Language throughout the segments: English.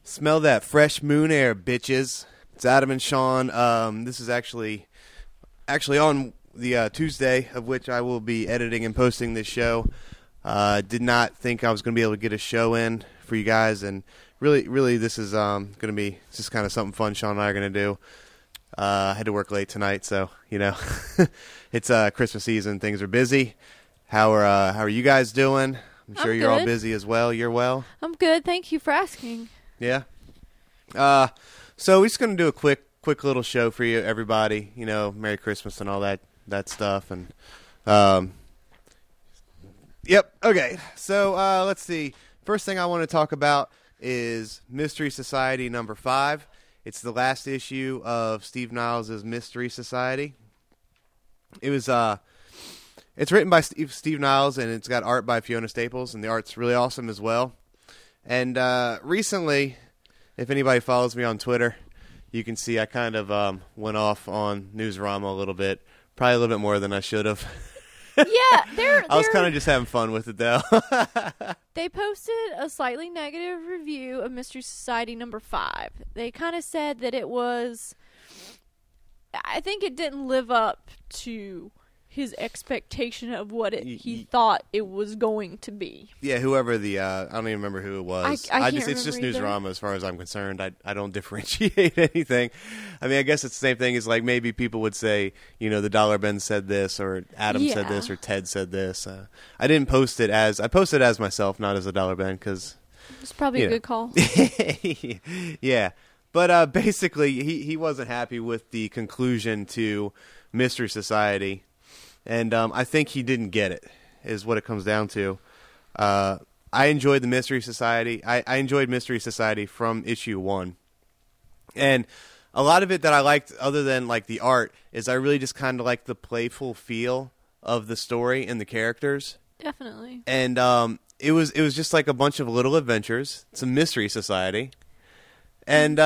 Smell that fresh moon air, bitches. It's Adam and Sean. This is actually on the Tuesday of which I will be editing and posting this show. Did not think I was going to be able to get a show in for you guys, and really this is going to be just kind of something fun Sean and I are going to do. I had to work late tonight, so, it's Christmas season. Things are busy. How are you guys doing? I'm sure you're all busy as well. You're well? I'm good. Thank you for asking. Yeah. So we're just going to do a quick little show for you, everybody. Merry Christmas and all that stuff. And yep. Okay. So let's see. First thing I want to talk about is Mystery Society number 5. It's the last issue of Steve Niles' Mystery Society. It was it's written by Steve Niles, and it's got art by Fiona Staples, and the art's really awesome as well. And recently, if anybody follows me on Twitter, you can see I kind of went off on Newsarama a little bit, probably a little bit more than I should have. Yeah, I was kind of just having fun with it, though. They posted a slightly negative review of Mystery Society number 5. They kind of said that it was, I think it didn't live up to his expectation of what he thought it was going to be. Yeah, whoever I don't even remember who it was. It's just Newsarama as far as I'm concerned. I don't differentiate anything. I mean, I guess it's the same thing as like maybe people would say, the Dollar Ben said this, or Adam said this, or Ted said this. I didn't post it I posted it as myself, not as a Dollar Ben, because it's probably a good call. Yeah. But basically, he wasn't happy with the conclusion to Mystery Society. And I think he didn't get it, is what it comes down to. I enjoyed the Mystery Society. I enjoyed Mystery Society from issue 1. And a lot of it that I liked, other than like the art, is I really just kind of liked the playful feel of the story and the characters. Definitely. And it was just like a bunch of little adventures. It's a Mystery Society. And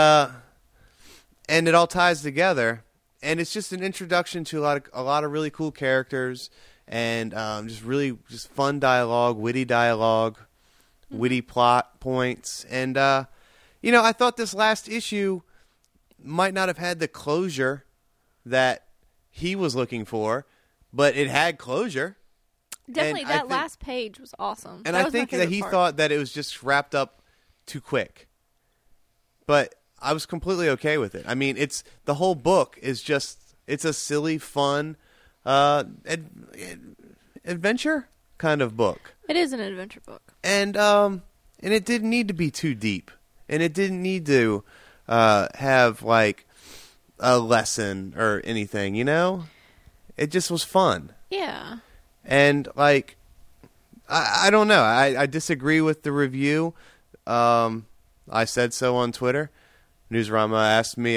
it all ties together. And it's just an introduction to a lot of really cool characters, and just fun dialogue, witty dialogue, witty plot points. And I thought this last issue might not have had the closure that he was looking for, but it had closure. Definitely, that last page was awesome. And I think that he thought that it was just wrapped up too quick. But I was completely okay with it. I mean, the whole book is it's a silly, fun, adventure kind of book. It is an adventure book. And it didn't need to be too deep. And it didn't need to have like a lesson or anything, It just was fun. Yeah. And like, I don't know. I disagree with the review. I said so on Twitter. Newsarama asked me.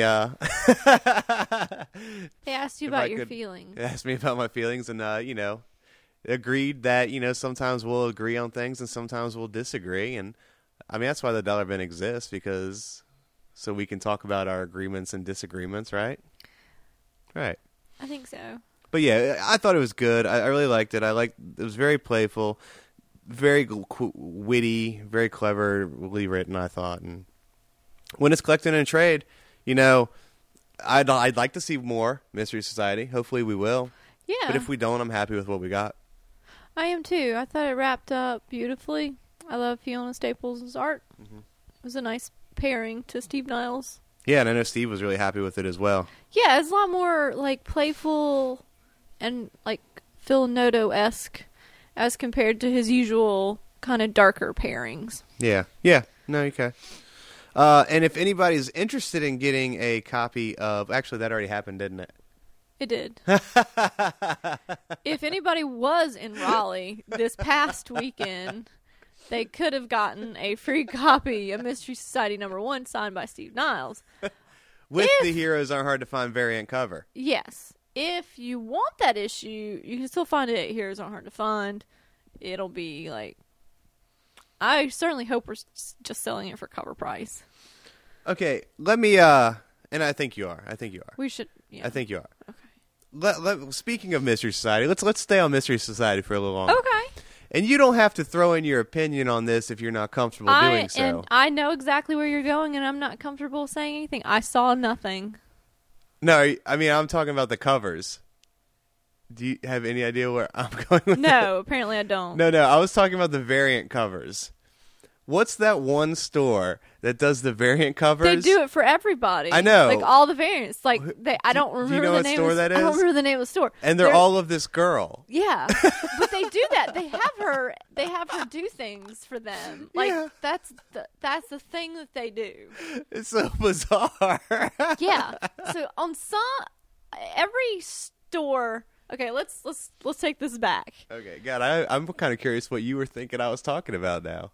They asked you about your feelings. They asked me about my feelings, and agreed that sometimes we'll agree on things and sometimes we'll disagree, and I mean that's why the Dollar Bin exists, so we can talk about our agreements and disagreements, right? Right. I think so. But yeah, I thought it was good. I really liked it. It was very playful, very witty, very cleverly written, I thought, and when it's collected in a trade, I'd like to see more Mystery Society. Hopefully we will. Yeah. But if we don't, I'm happy with what we got. I am too. I thought it wrapped up beautifully. I love Fiona Staples' art. Mm-hmm. It was a nice pairing to Steve Niles. Yeah, and I know Steve was really happy with it as well. Yeah, it's a lot more like playful and like Phil Noto-esque as compared to his usual kind of darker pairings. Yeah. Yeah. No, okay. And if anybody's interested in getting a copy of... Actually, that already happened, didn't it? It did. If anybody was in Raleigh this past weekend, they could have gotten a free copy of Mystery Society number 1 signed by Steve Niles. With the Heroes Are Hard to Find variant cover. Yes. If you want that issue, you can still find it at Heroes Aren't Hard to Find. It'll be like... I certainly hope we're just selling it for cover price. Okay, let me, and I think you are. We should, yeah. I think you are. Okay. Speaking of Mystery Society, let's stay on Mystery Society for a little longer. Okay. And you don't have to throw in your opinion on this if you're not comfortable doing so. And I know exactly where you're going, and I'm not comfortable saying anything. I saw nothing. No, I mean, I'm talking about the covers. Do you have any idea where I'm going with No, apparently I don't. No, I was talking about the variant covers. What's that one store that does the variant covers? They do it for everybody. I know. Like all the variants. Like I don't remember do you know the what name store of that I don't is? remember the name of the store. And they're all of this girl. Yeah. But they do that. They have her do things for them. Like Yeah. that's the thing that they do. It's so bizarre. Yeah. So on every store. Okay, let's take this back. Okay, God, I'm kind of curious what you were thinking I was talking about now.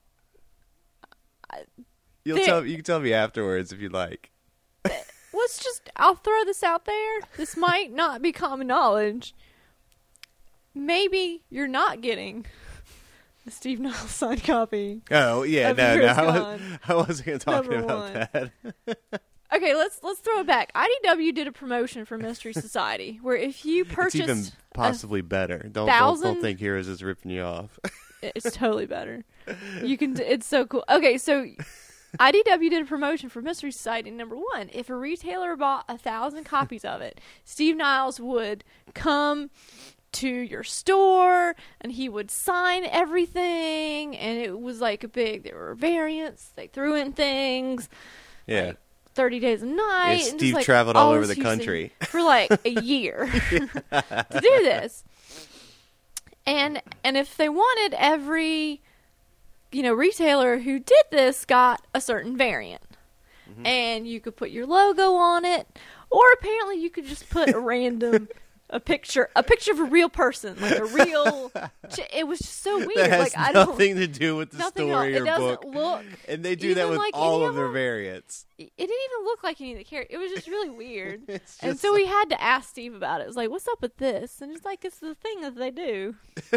You can tell me afterwards if you'd like. I'll throw this out there. This might not be common knowledge. Maybe you're not getting the Steve Niles signed copy. Oh, yeah, of no, Chris I Gunn. wasn't going to talk Number about one. that. Okay, let's throw it back. IDW did a promotion for Mystery Society where if you It's purchased even possibly better. Don't 1,000 think Heroes is ripping you off. it's totally better. You can. It's so cool. Okay, so IDW did a promotion for Mystery Society #1. If a retailer bought 1,000 copies of it, Steve Niles would come to your store and he would sign everything, and it was like there were variants. They threw in things. Yeah. Like 30 Days a Night. Yeah, and Steve just, traveled all over this the country. for like a year to do this. And if they wanted, every retailer who did this got a certain variant. Mm-hmm. And you could put your logo on it, or apparently you could just put a picture of a real person, like a real. It was just so weird. That has like I don't nothing to do with the nothing story else. or It doesn't book. look. And they do that even with like all any of of their them. variants. It didn't even look like any of the characters. It was just really weird. It's And just so we had to ask Steve about it. It was like, what's up with this? And it's like, it's the thing that they do.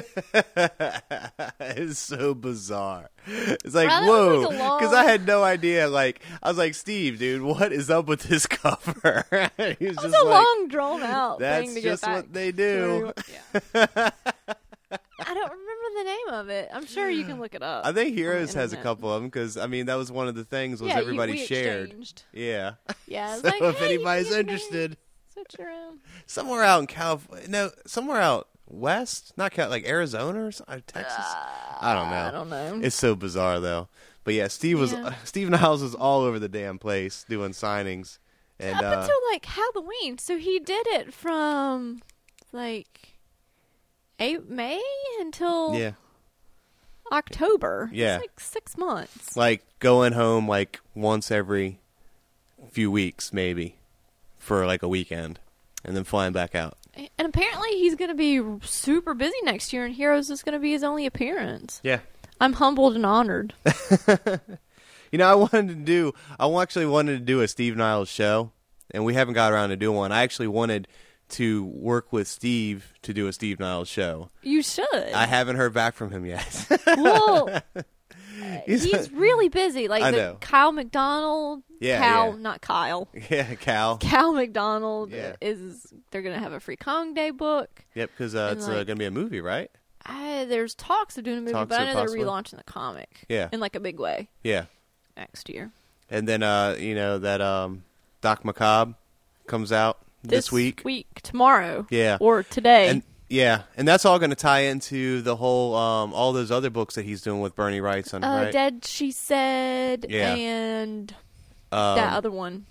It's so bizarre. It's like, Wow, that whoa. was like a long- Because I had no idea. Like, I was like, Steve, dude, what is up with this cover? He was It was just a like, long, drawn out that's thing to just get back what they to do. Yeah. I don't remember the name of it. I'm sure you can look it up. I think on the Heroes has a internet. couple of them because, I mean, that was one of the things was Yeah, everybody we shared. exchanged. Yeah. Yeah, it's So like, if hey, you anybody's can get interested, Switch around. somewhere out in California, no, somewhere out west, not like Arizona or Texas. I don't know. I don't know. It's so bizarre though. But yeah, Steve Niles was all over the damn place doing signings, and Up until like Halloween. So he did it from like May until yeah, October. Yeah. It's like 6 months. like going home like once every few weeks maybe for like a weekend, and then flying back out. And apparently he's going to be super busy next year, and Heroes is going to be his only appearance. Yeah. I'm humbled and honored. You know, I actually wanted to do a Steve Niles show, and we haven't got around to doing one. I actually wanted to work with Steve to do a Steve Niles show. You should. I haven't heard back from him yet. Well, he's really busy. Like I know. Kyle McDonald. Yeah, Cal, yeah. not Kyle. Yeah, Cal. Cal McDonald Yeah. they're going to have a Free Kong Day book. Yep, because And, it's like- going to be a movie, right? There's talks of doing a movie, Talks but I of know possibly. they're relaunching the comic. Yeah. In like a big way Yeah. next year. And then, that Doc Macabre comes out this week. Tomorrow. Yeah. Or today. And yeah, and that's all going to tie into the whole all those other books that he's doing with Bernie Wrightson, right? Dead She Said, Yeah. and that other one.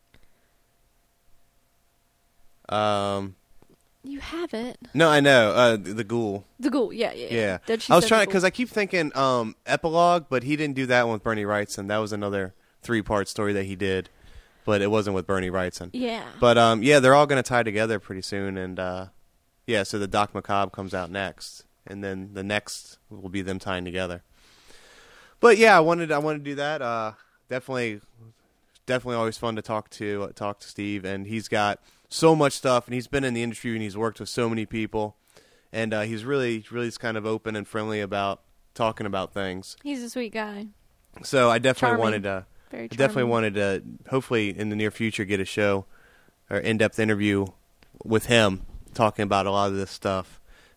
You have it. No, I know. The Ghoul. The Ghoul, yeah. Yeah. Dead She I was Said, trying The because Ghoul. I keep thinking Epilogue, but he didn't do that one with Bernie Wrightson. That was another 3-part story that he did, but it wasn't with Bernie Wrightson. Yeah. But they're all going to tie together pretty soon, and so the Doc Macabre comes out next, and then the next will be them tying together. But yeah, I wanted to do that. Definitely always fun to talk to Steve, and he's got so much stuff, and he's been in the industry and he's worked with so many people, and he's really kind of open and friendly about talking about things. He's a sweet guy. So I definitely Charming. wanted to. Very I charming. definitely wanted to, hopefully in the near future, get a show or in-depth interview with him talking about a lot of this stuff.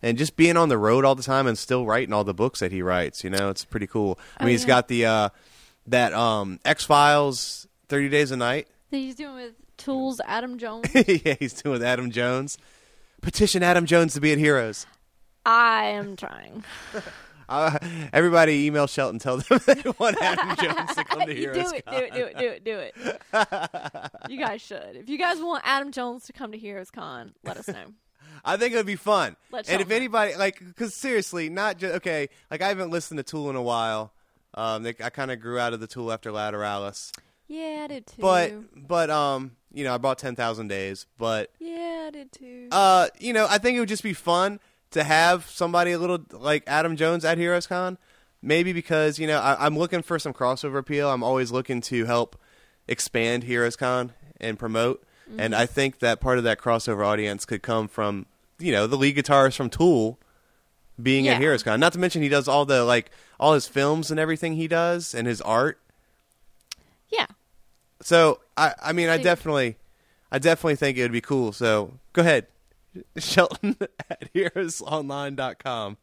and just being on the road all the time and still writing all the books that he writes. It's pretty cool. I mean, he's got the that X-Files 30 Days a Night. That he's doing with Tool's Adam Jones. Yeah, he's doing with Adam Jones. Petition Adam Jones to be at Heroes. I am trying. Everybody email Shelton, tell them they want Adam Jones to come to Heroes Con. Do it. You guys should. If you guys want Adam Jones to come to Heroes Con, let us know. I think it would be fun. And if know. anybody, because seriously, not just, okay, I haven't listened to Tool in a while. I kind of grew out of the Tool after Lateralis. Yeah, I did too. But I bought 10,000 Days. But yeah, I did too. I think it would just be fun to have somebody a little like Adam Jones at Heroes Con. Maybe because I'm looking for some crossover appeal. I'm always looking to help expand Heroes Con and promote. Mm-hmm. And I think that part of that crossover audience could come from the lead guitarist from Tool being at Heroes Con. Not to mention he does all his films and everything he does and his art. Yeah. So I mean I definitely think it would be cool. So go ahead, Shelton at heroesonline.com.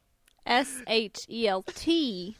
SHELTON.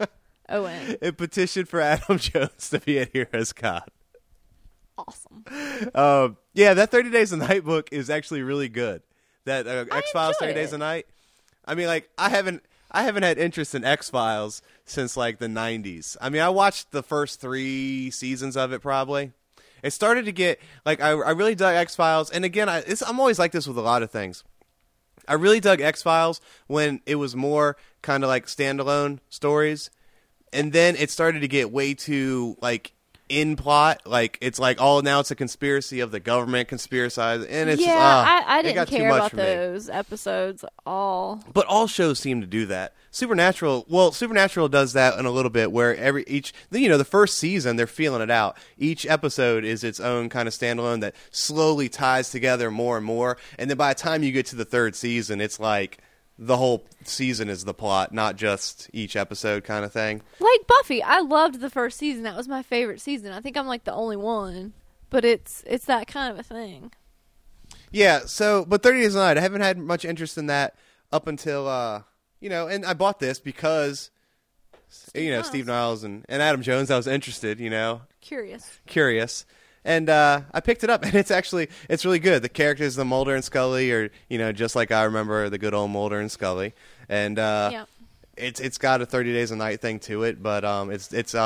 A petition for Adam Jones to be at Heroes Con. Awesome. That 30 Days a Night book is actually really good. That X-Files 30 Days a Night. I mean, I haven't had interest in X-Files since the 90s. I mean, I watched the first 3 seasons of it probably. It started to get I really dug X-Files, and again, I'm always like this with a lot of things. I really dug X-Files when it was more kind of standalone stories, and then it started to get way too in plot. It's now it's a conspiracy of the government conspiracizing, and it's I it got didn't care too much about for me. those episodes all. But all shows seem to do that. Supernatural does that in a little bit, where the first season they're feeling it out. Each episode is its own kind of standalone that slowly ties together more and more, and then by the time you get to the 3rd season, it's the whole season is the plot, not just each episode kind of thing. Like Buffy, I loved the first season. That was my favorite season. I think I'm the only one, but it's that kind of a thing. Yeah. So, but 30 Days a Night, I haven't had much interest in that up until and I bought this because Steve Niles and Adam Jones. I was interested. Curious. And I picked it up, and it's really good. The characters, the Mulder and Scully, are just like I remember the good old Mulder and Scully, and it's got a 30 Days a Night thing to it, but it's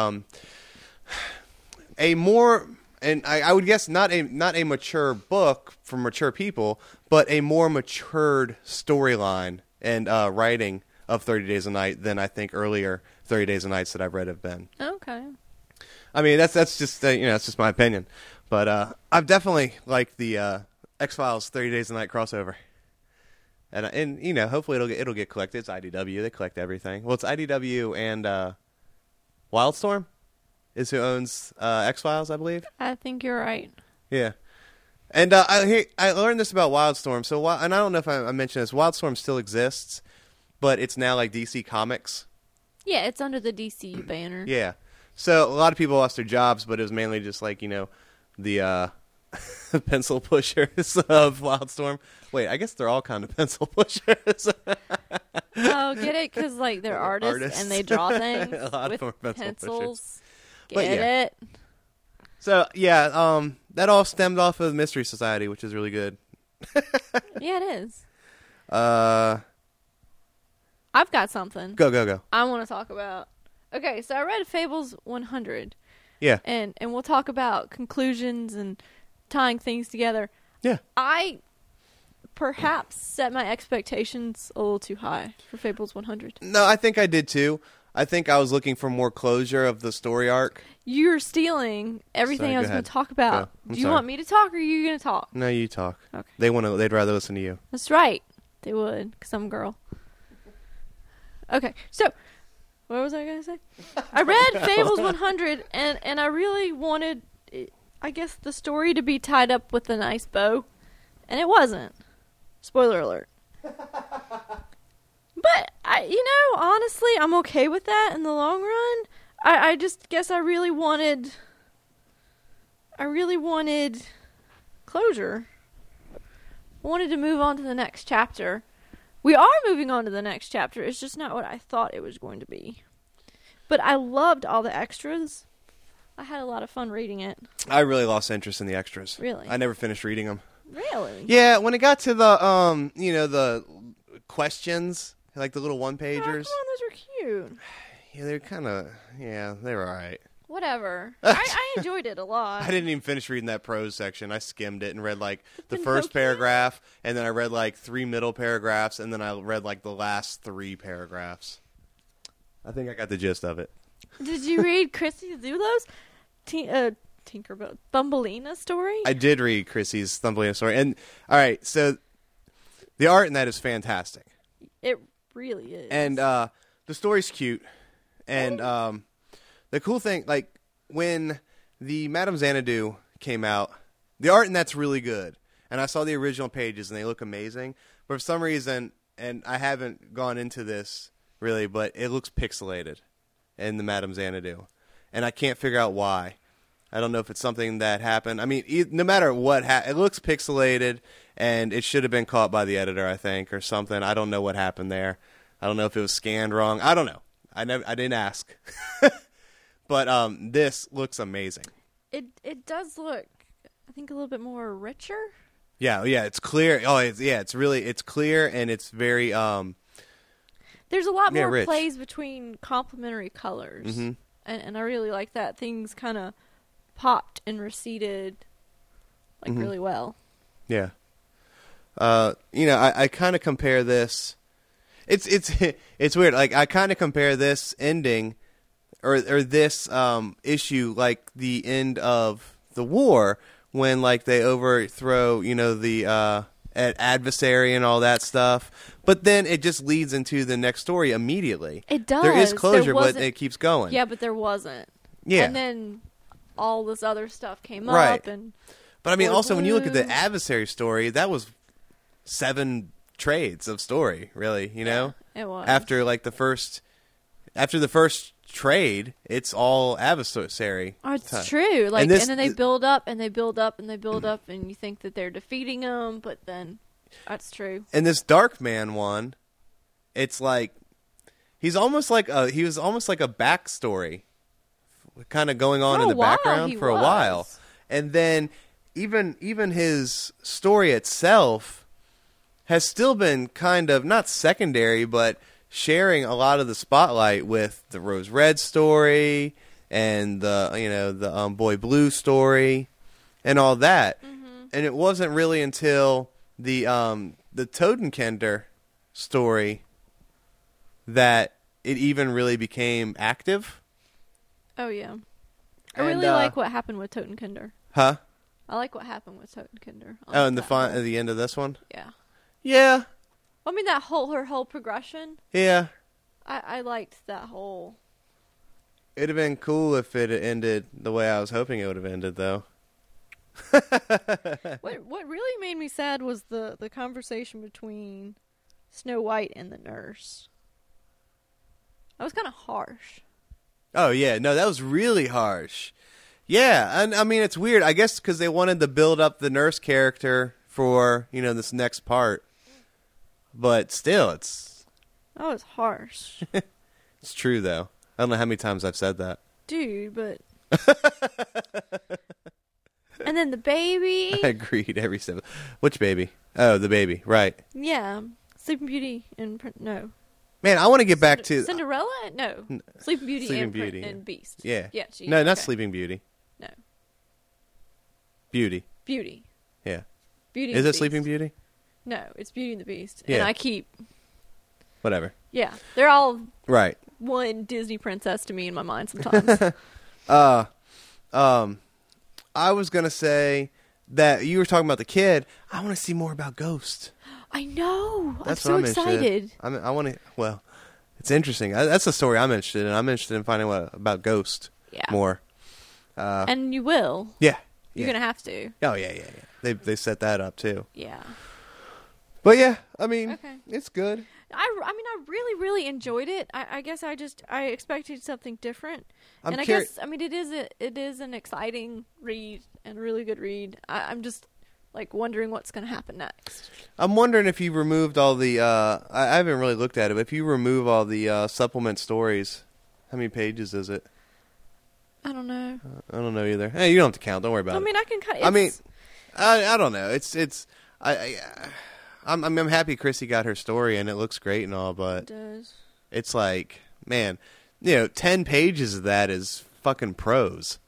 a more, and I would guess not a mature book for mature people, but a more matured storyline and writing of 30 Days a Night than I think earlier 30 Days a Nights that I've read have been. Okay. I mean, that's just that's just my opinion, but I've definitely liked the X-Files 30 Days a Night crossover, and hopefully it'll get collected. It's IDW; they collect everything. Well, it's IDW and Wildstorm is who owns X-Files, I believe. I think you're right. Yeah, and I learned this about Wildstorm. So, and I don't know if I mentioned this. Wildstorm still exists, but it's now DC Comics. Yeah, it's under the DC banner. Yeah. So a lot of people lost their jobs, but it was mainly just the pencil pushers of Wildstorm. Wait, I guess they're all kind of pencil pushers. Oh, get it? Because they're artists and they draw things a lot with of them are pencils. But Get it? So yeah, that all stemmed off of Mystery Society, which is really good. Yeah, it is. Go. I've got something. Go. I want to talk about. Okay, so I read Fables 100. Yeah. And we'll talk about conclusions and tying things together. Yeah. I perhaps set my expectations a little too high for Fables 100. No, I think I did too. I think I was looking for more closure of the story arc. You're stealing everything I was going to talk about. Do you want me to talk, or are you going to talk? No, you talk. Okay. They'd rather listen to you. That's right. They would, because I'm a girl. Okay, so what was I going to say? I read Fables 100, and I really wanted, I guess, the story to be tied up with a nice bow, and it wasn't. Spoiler alert. But, honestly, I'm okay with that in the long run. I just guess I really wanted closure. I wanted to move on to the next chapter. We are moving on to the next chapter. It's just not what I thought it was going to be. But I loved all the extras. I had a lot of fun reading it. I really lost interest in the extras. Really? I never finished reading them. Really? Yeah, when it got to the the questions, like the little one-pagers. Oh, come on, those are cute. Yeah, they're kind of, they were all right. Whatever. I enjoyed it a lot. I didn't even finish reading that prose section. I skimmed it and read like the Pinocchio? first paragraph, and then I read like 3 middle paragraphs, and then I read like the last 3 paragraphs. I think I got the gist of it. Did you read Chrissy Zulo's Tinkerbell Thumbelina story? I did read Chrissy's Thumbelina story, and all right, so the art in that is fantastic. It really is. And the story's cute. And the cool thing, like, when the Madame Xanadu came out, the art in that's really good. And I saw the original pages, and they look amazing. But for some reason, and I haven't gone into this, really, but it looks pixelated in the Madame Xanadu. And I can't figure out why. I don't know if it's something that happened. I mean, no matter what, it looks pixelated, and it should have been caught by the editor, I think, or something. I don't know what happened there. I don't know if it was scanned wrong. I don't know. I didn't ask. But this looks amazing. It does look, I think, a little bit more richer. Yeah, it's clear. Oh, it's clear, and it's very There's a lot more rich. plays between complementary colors, Mhm. and I really like that. Things kind of popped and receded like Mhm. really well. Yeah. I kind of compare this. It's weird. Like, I kind of compare this ending or this issue like the end of the war, when like they overthrow the adversary and all that stuff, but then it just leads into the next story immediately. It does. There is closure, but wasn't- it keeps going. Yeah, but there wasn't. Yeah. And then all this other stuff came Right. up, and But I mean, Or also when you look at the blue. adversary story, that was 7 trades of story, really. it was After the first trade, it's all adversary. Oh, it's time. true. Like, And this- and then they build up and they build up and they build up, and you think that they're defeating them, but then that's true. And this Dark Man one, it's like he was almost like a backstory, kind of going on For in a the while, background he for a was. while, and then even his story itself has still been kind of not secondary, but sharing a lot of the spotlight with the Rose Red story and the Boy Blue story and all that. Mm-hmm. And it wasn't really until the Totenkender story that it even really became active. Oh yeah, I And, really like what happened with Totenkender. Huh? I like what happened with Totenkender. Oh, and at the end of this one? Yeah. Yeah. I mean, her whole progression. Yeah. I liked that whole. It'd have been cool if it had ended the way I was hoping it would have ended, though. What really made me sad was the conversation between Snow White and the nurse. That was kind of harsh. Oh, yeah. No, that was really harsh. Yeah, and I mean, it's weird. I guess because they wanted to build up the nurse character for, this next part. But still, it's That was harsh. it's true, though. I don't know how many times I've said that. Dude, but... And then the baby. I agreed every step. Which baby? Oh, the baby. Right. Yeah. Sleeping Beauty and... No. Man, I want to get back to... Cinderella? No. Sleeping Beauty, Sleeping and, Beauty, and Beast. Yeah. Yeah. Geez, No, not okay. Sleeping Beauty. No. Beauty. Beauty. Yeah. Beauty Is and it the Sleeping Beast. Beauty? No, it's Beauty and the Beast. Yeah. And I keep... Whatever. Yeah. They're all Right. one Disney princess to me in my mind sometimes. I was going to say that you were talking about the kid. I want to see more about Ghost. I know. That's I'm what so I'm interested in. excited. I want to... Well, it's interesting. That's the story I'm interested in. I'm interested in finding out about Ghost Yeah. more. And you will. Yeah. You're Yeah. going to have to. Oh, yeah. They set that up, too. Yeah. But, yeah, I mean, Okay. it's good. I mean, I really, really enjoyed it. I guess I expected something different. I'm and I curi- guess, I mean, it is an exciting read and a really good read. I'm just, like wondering what's going to happen next. I'm wondering if you removed all the. I haven't really looked at it, but if you remove all the supplement stories, how many pages is it? I don't know. I don't know either. Hey, you don't have to count. Don't worry about it. I mean, I can kind of. I mean, I don't know. I'm happy Chrissy got her story and it looks great and all, but it does. it's like, man, 10 pages of that is fucking prose.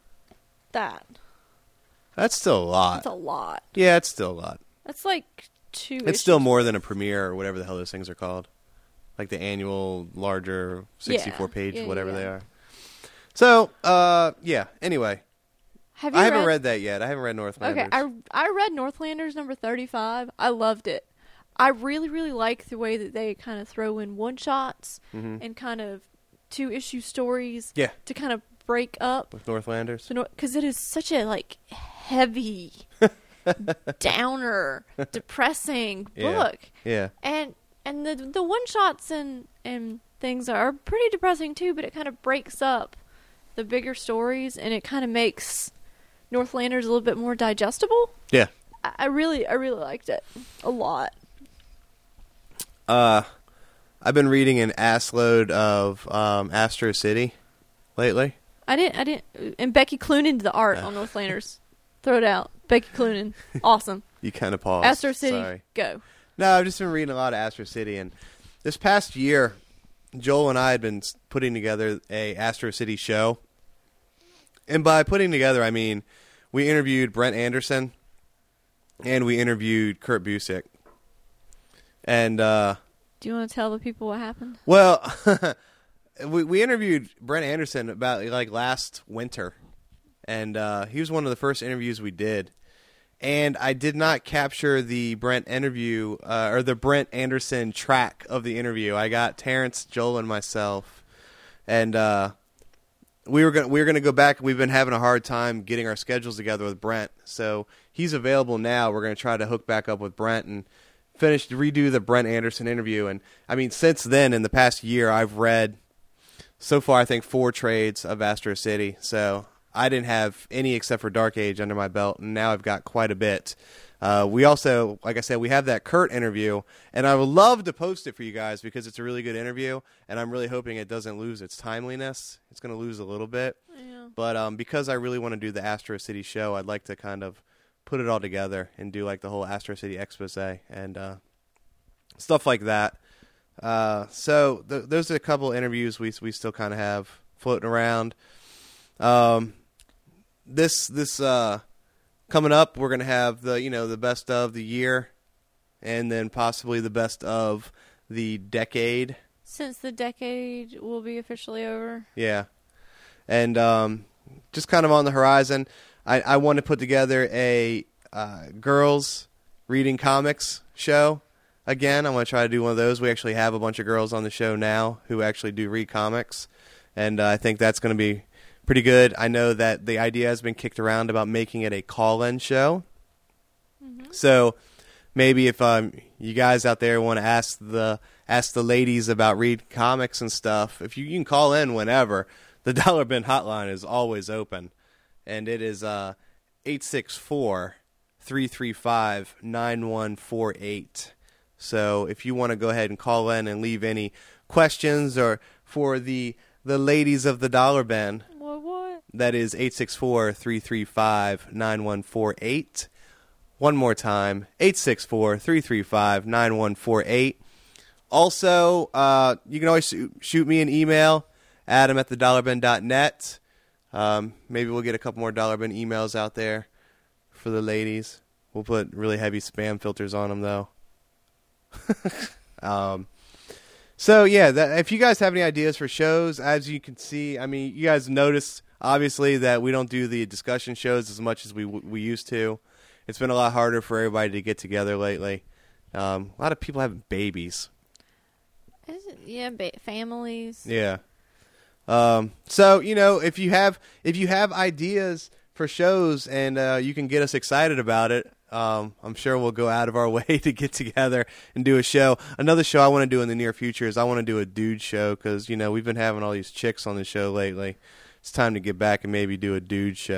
That's still a lot. That's a lot. Yeah, it's still a lot. That's like 2 It's still more than a premiere or whatever the hell those things are called. Like the annual, larger, 64-page, whatever they are. So, yeah, anyway. I haven't read that yet. I haven't read Northlanders. Okay, I read Northlanders number 35. I loved it. I really, really like the way that they kind of throw in one-shots and kind of 2-issue stories to kind of break up. With Northlanders? Because it is such a, like, heavy, downer, depressing book. Yeah. And the one-shots and things are pretty depressing, too, but it kind of breaks up the bigger stories, and it kind of makes Northlanders a little bit more digestible. Yeah. I really liked it a lot. I've been reading an assload of Astro City lately. I didn't. And Becky Cloonan did the art on Northlanders. Throw it out. Becky Cloonan. Awesome. You kind of paused. Astro City. Sorry. Go. No, I've just been reading a lot of Astro City, and this past year, Joel and I had been putting together a Astro City show. And by putting together, I mean we interviewed Brent Anderson and we interviewed Kurt Busiek. And do you want to tell the people what happened? Well, we interviewed Brent Anderson about like last winter, and he was one of the first interviews we did. And I did not capture the Brent interview or the Brent Anderson track of the interview. I got Terrence, Joel, and myself, and we were gonna go back. We've been having a hard time getting our schedules together with Brent, so he's available now. We're gonna try to hook back up with Brent and redo the Brent Anderson interview. And I mean, since then, in the past year, I've read so far I think 4 trades of Astro City. So I didn't have any except for Dark Age under my belt, and now I've got quite a bit. We also, like I said, we have that Kurt interview, and I would love to post it for you guys because it's a really good interview, and I'm really hoping it doesn't lose its timeliness. It's going to lose a little bit. Yeah. But because I really want to do the Astro City show, I'd like to kind of put it all together and do like the whole Astro City expose and stuff like that. So those are a couple interviews we still kind of have floating around. This coming up, we're gonna have the best of the year, and then possibly the best of the decade. Since the decade will be officially over. Yeah, and just kind of on the horizon, I want to put together a girls reading comics show. Again, I'm going to try to do one of those. We actually have a bunch of girls on the show now who actually do read comics, and I think that's going to be pretty good. I know that the idea has been kicked around about making it a call-in show. Mm-hmm. So maybe if you guys out there want to ask the ladies about read comics and stuff, if you can call in whenever. The Dollar Bin hotline is always open, and it is 864-335-9148. So if you want to go ahead and call in and leave any questions or for the ladies of the Dollar Bin, what? That is 864-335-9148. One more time, 864-335-9148. Also, you can always shoot me an email, adam@thedollar.bin.net. Maybe we'll get a couple more Dollar Bin emails out there for the ladies. We'll put really heavy spam filters on them, though. So, yeah, if you guys have any ideas for shows, as you can see, I mean, you guys noticed, obviously, that we don't do the discussion shows as much as we used to. It's been a lot harder for everybody to get together lately. A lot of people have babies. Yeah, families. Yeah. So, if you have ideas for shows and you can get us excited about it, I'm sure we'll go out of our way to get together and do a show. Another show I want to do in the near future is I want to do a dude show because, we've been having all these chicks on the show lately. It's time to get back and maybe do a dude show.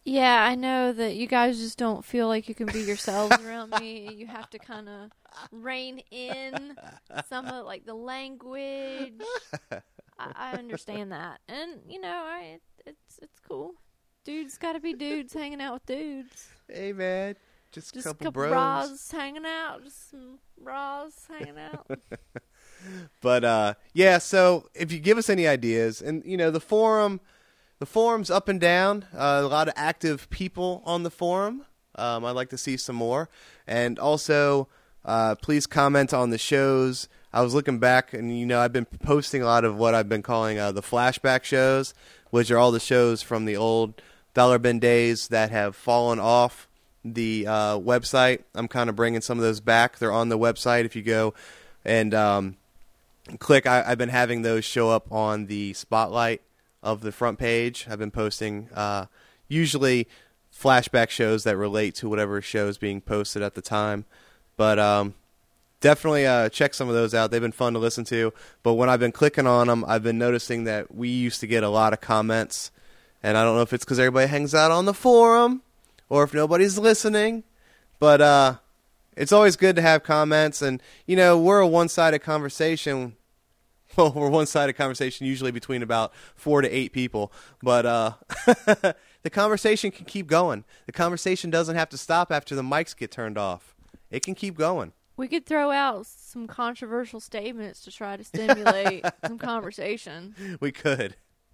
Yeah, I know that you guys just don't feel like you can be yourselves around me. You have to kind of rein in some of like the language. I understand that, and it's cool. Dudes got to be dudes hanging out with dudes. Hey man, just a couple bros. Bras hanging out, just some bras hanging out. But yeah, so if you give us any ideas, and the forum's up and down, a lot of active people on the forum. I'd like to see some more, and also please comment on the shows. I was looking back, and I've been posting a lot of what I've been calling the flashback shows, which are all the shows from the old Dollar Bin days that have fallen off the website. I'm kind of bringing some of those back. They're on the website. If you go and click, I've been having those show up on the spotlight of the front page. I've been posting usually flashback shows that relate to whatever show is being posted at the time. But definitely check some of those out. They've been fun to listen to. But when I've been clicking on them, I've been noticing that we used to get a lot of comments. And I don't know if it's because everybody hangs out on the forum or if nobody's listening. But it's always good to have comments. And, we're a one-sided conversation. Well, we're one-sided conversation usually between about 4 to 8 people. But the conversation can keep going. The conversation doesn't have to stop after the mics get turned off. It can keep going. We could throw out some controversial statements to try to stimulate some conversation. We could.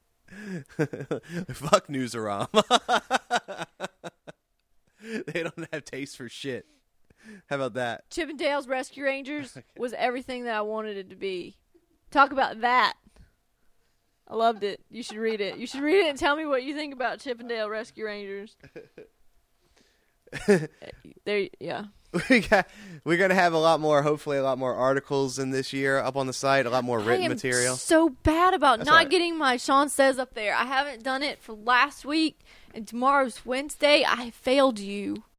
Fuck Newsarama. They don't have taste for shit. How about that? Chippendales Rescue Rangers was everything that I wanted it to be. Talk about that. I loved it. You should read it. You should read it and tell me what you think about Chippendale Rescue Rangers. Yeah. We're going to have hopefully a lot more articles in this year up on the site, a lot more written material. I am so bad about That's not right. getting my Sean Says up there. I haven't done it for last week, and tomorrow's Wednesday. I failed you.